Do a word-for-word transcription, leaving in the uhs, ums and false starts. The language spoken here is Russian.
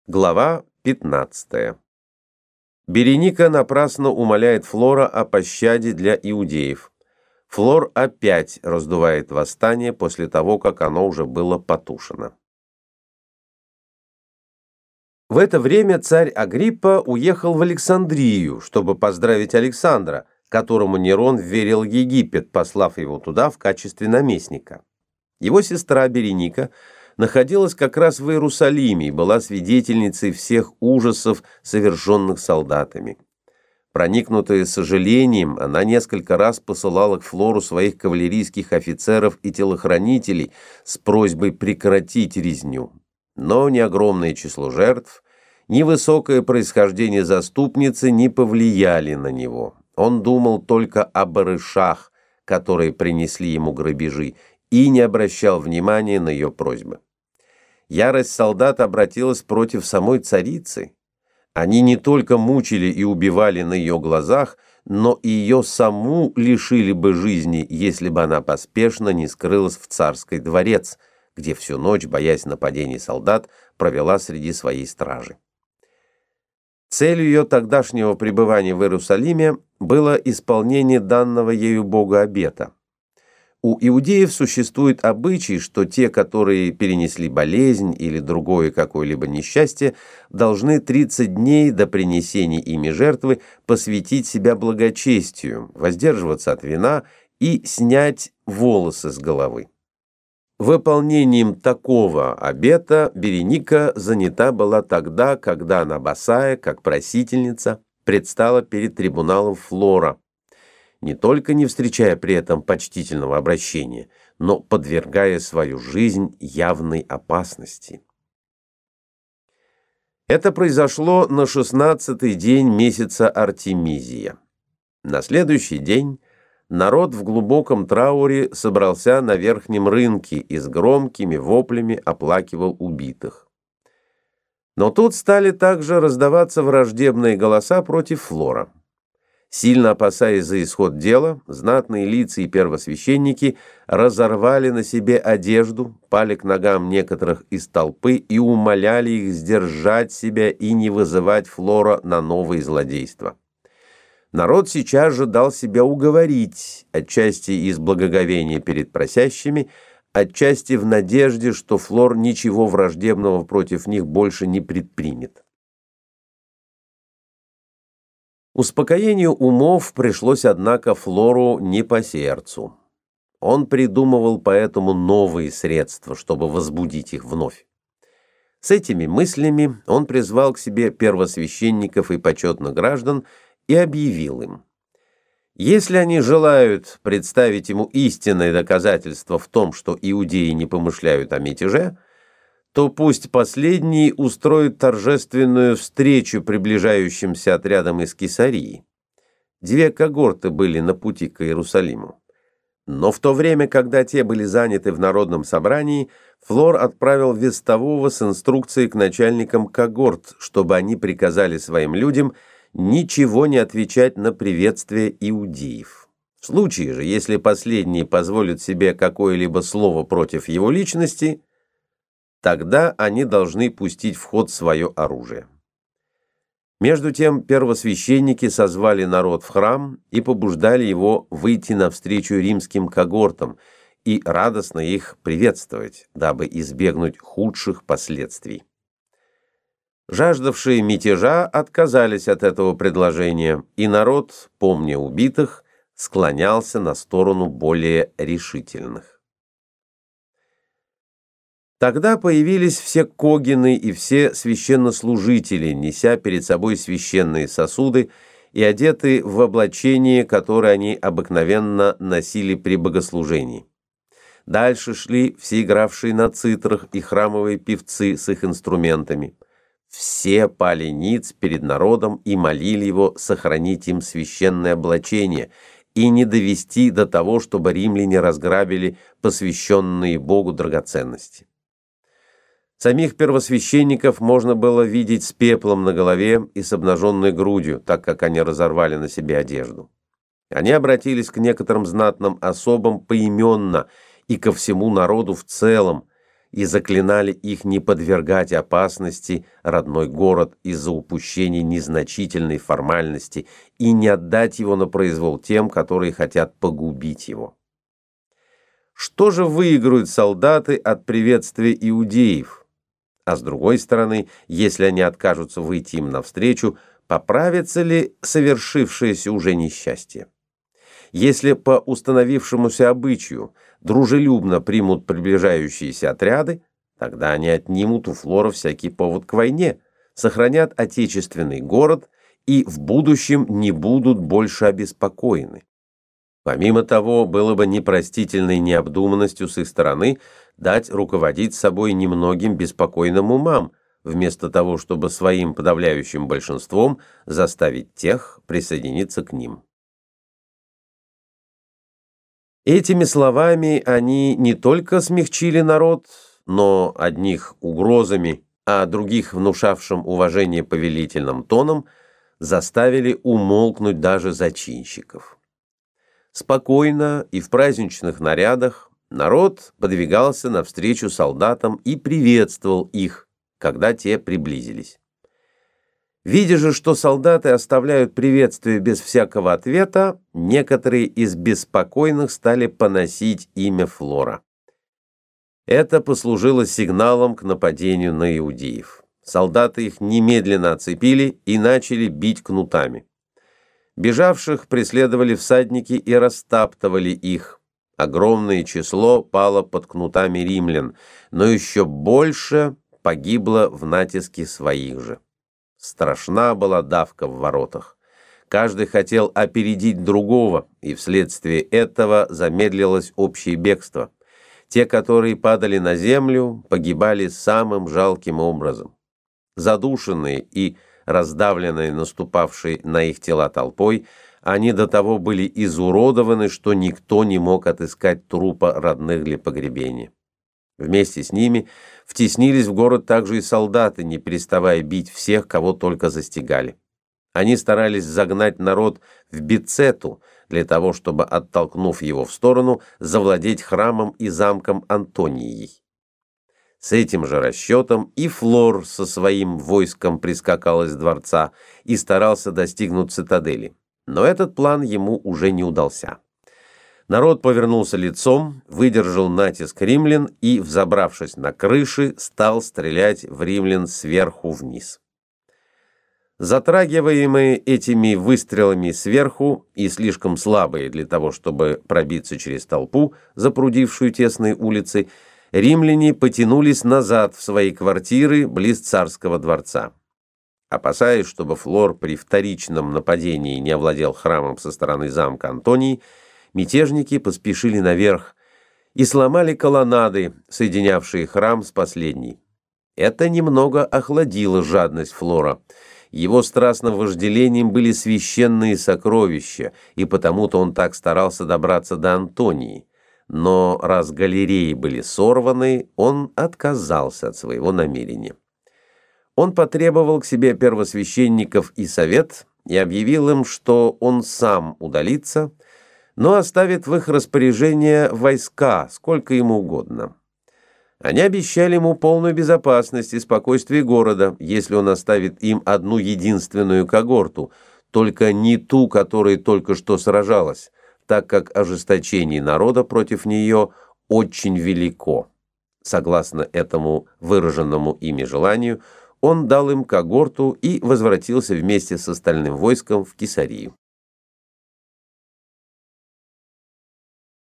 Глава пятнадцатая. Береника напрасно умоляет Флора о пощаде для иудеев. Флор опять раздувает восстание после того, как оно уже было потушено. В это время царь Агриппа уехал в Александрию, чтобы поздравить Александра, которому Нерон вверил Египет, послав его туда в качестве наместника. Его сестра Береника находилась как раз в Иерусалиме и была свидетельницей всех ужасов, совершенных солдатами. Проникнутая сожалением, она несколько раз посылала к Флору своих кавалерийских офицеров и телохранителей с просьбой прекратить резню. Но ни огромное число жертв, ни высокое происхождение заступницы не повлияли на него. Он думал только о барышах, которые принесли ему грабежи, и не обращал внимания на ее просьбы. Ярость солдат обратилась против самой царицы. Они не только мучили и убивали на ее глазах, но и ее саму лишили бы жизни, если бы она поспешно не скрылась в царский дворец, где всю ночь, боясь нападений солдат, провела среди своей стражи. Целью ее тогдашнего пребывания в Иерусалиме было исполнение данного ею Богу обета. У иудеев существует обычай, что те, которые перенесли болезнь или другое какое-либо несчастье, должны тридцать дней до принесения ими жертвы посвятить себя благочестию, воздерживаться от вина и снять волосы с головы. Выполнением такого обета Береника занята была тогда, когда она босая, как просительница, предстала перед трибуналом Флора, не только не встречая при этом почтительного обращения, но подвергая свою жизнь явной опасности. Это произошло на шестнадцатый день месяца Артемизия. На следующий день народ в глубоком трауре собрался на верхнем рынке и с громкими воплями оплакивал убитых. Но тут стали также раздаваться враждебные голоса против Флора. Сильно опасаясь за исход дела, знатные лица и первосвященники разорвали на себе одежду, пали к ногам некоторых из толпы и умоляли их сдержать себя и не вызывать Флора на новые злодейства. Народ сейчас же дал себя уговорить, отчасти из благоговения перед просящими, отчасти в надежде, что Флор ничего враждебного против них больше не предпримет. Успокоению умов пришлось, однако, Флору не по сердцу. Он придумывал поэтому новые средства, чтобы возбудить их вновь. С этими мыслями он призвал к себе первосвященников и почетных граждан и объявил им: если они желают представить ему истинное доказательство в том, что иудеи не помышляют о мятеже, то пусть последний устроит торжественную встречу приближающимся отрядам из Кесарии. Две когорты были на пути к Иерусалиму. Но в то время, когда те были заняты в народном собрании, Флор отправил вестового с инструкцией к начальникам когорт, чтобы они приказали своим людям ничего не отвечать на приветствие иудеев. В случае же, если последние позволят себе какое-либо слово против его личности, тогда они должны пустить в ход свое оружие. Между тем первосвященники созвали народ в храм и побуждали его выйти навстречу римским когортам и радостно их приветствовать, дабы избегнуть худших последствий. Жаждавшие мятежа отказались от этого предложения, и народ, помня убитых, склонялся на сторону более решительных. Тогда появились все когины и все священнослужители, неся перед собой священные сосуды и одеты в облачение, которое они обыкновенно носили при богослужении. Дальше шли все игравшие на цитрах и храмовые певцы с их инструментами. Все пали ниц перед народом и молили его сохранить им священное облачение и не довести до того, чтобы римляне разграбили посвященные Богу драгоценности. Самих первосвященников можно было видеть с пеплом на голове и с обнаженной грудью, так как они разорвали на себе одежду. Они обратились к некоторым знатным особам поименно и ко всему народу в целом, и заклинали их не подвергать опасности родной город из-за упущения незначительной формальности и не отдать его на произвол тем, которые хотят погубить его. Что же выиграют солдаты от приветствия иудеев? А с другой стороны, если они откажутся выйти им навстречу, поправится ли совершившееся уже несчастье? Если по установившемуся обычаю дружелюбно примут приближающиеся отряды, тогда они отнимут у Флора всякий повод к войне, сохранят отечественный город и в будущем не будут больше обеспокоены. Помимо того, было бы непростительной необдуманностью с их стороны дать руководить собой немногим беспокойным умам, вместо того, чтобы своим подавляющим большинством заставить тех присоединиться к ним. Этими словами они не только смягчили народ, но одних угрозами, а других внушавшим уважение повелительным тоном, заставили умолкнуть даже зачинщиков. Спокойно и в праздничных нарядах народ подвигался навстречу солдатам и приветствовал их, когда те приблизились. Видя же, что солдаты оставляют приветствие без всякого ответа, некоторые из беспокойных стали поносить имя Флора. Это послужило сигналом к нападению на иудеев. Солдаты их немедленно оцепили и начали бить кнутами. Бежавших преследовали всадники и растаптывали их. Огромное число пало под кнутами римлян, но еще больше погибло в натиске своих же. Страшна была давка в воротах. Каждый хотел опередить другого, и вследствие этого замедлилось общее бегство. Те, которые падали на землю, погибали самым жалким образом. Задушенные и раздавленные наступавшей на их тела толпой, они до того были изуродованы, что никто не мог отыскать трупа родных для погребения. Вместе с ними втеснились в город также и солдаты, не переставая бить всех, кого только застигали. Они старались загнать народ в Бицету, для того, чтобы, оттолкнув его в сторону, завладеть храмом и замком Антонией. С этим же расчетом и Флор со своим войском прискакал из дворца и старался достигнуть цитадели. Но этот план ему уже не удался. Народ повернулся лицом, выдержал натиск римлян и, взобравшись на крыши, стал стрелять в римлян сверху вниз. Затрагиваемые этими выстрелами сверху и слишком слабые для того, чтобы пробиться через толпу, запрудившую тесные улицы, римляне потянулись назад в свои квартиры близ царского дворца. Опасаясь, чтобы Флор при вторичном нападении не овладел храмом со стороны замка Антонии, мятежники поспешили наверх и сломали колоннады, соединявшие храм с последней. Это немного охладило жадность Флора. Его страстным вожделением были священные сокровища, и потому-то он так старался добраться до Антонии. Но раз галереи были сорваны, он отказался от своего намерения. Он потребовал к себе первосвященников и совет и объявил им, что он сам удалится, но оставит в их распоряжение войска, сколько ему угодно. Они обещали ему полную безопасность и спокойствие города, если он оставит им одну единственную когорту, только не ту, которая только что сражалась, так как ожесточение народа против нее очень велико. Согласно этому выраженному ими желанию, он дал им когорту и возвратился вместе с остальным войском в Кесарию.